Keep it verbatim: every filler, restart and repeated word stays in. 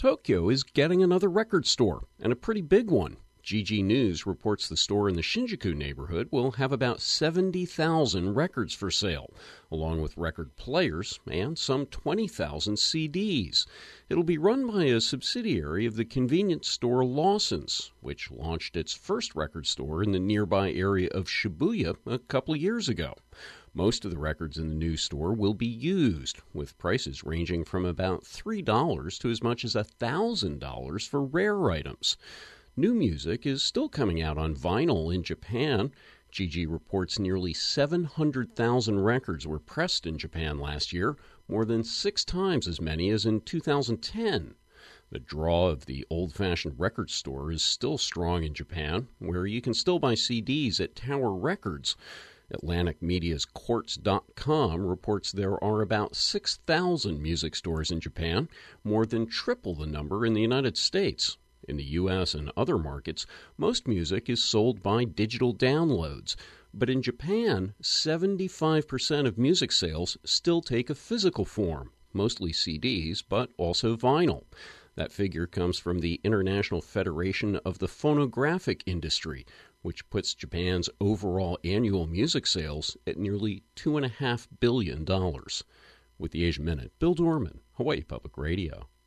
Tokyo is getting another record store, and a pretty big one. G G News reports the store in the Shinjuku neighborhood will have about seventy thousand records for sale, along with record players and some twenty thousand C Ds. It'll be run by a subsidiary of the convenience store Lawson's, which launched its first record store in the nearby area of Shibuya a couple of years ago. Most of the records in the new store will be used, with prices ranging from about three dollars to as much as one thousand dollars for rare items. New music is still coming out on vinyl in Japan. G G reports nearly seven hundred thousand records were pressed in Japan last year, more than six times as many as in two thousand ten. The draw of the old-fashioned record store is still strong in Japan, where you can still buy C Ds at Tower Records. Atlantic Media's Quartz dot com reports there are about six thousand music stores in Japan, more than triple the number in the United States. In the U S and other markets, most music is sold by digital downloads. But in Japan, seventy-five percent of music sales still take a physical form, mostly C Ds, but also vinyl. That figure comes from the International Federation of the Phonographic Industry, which puts Japan's overall annual music sales at nearly two point five billion dollars. With the Asia Minute, Bill Dorman, Hawaii Public Radio.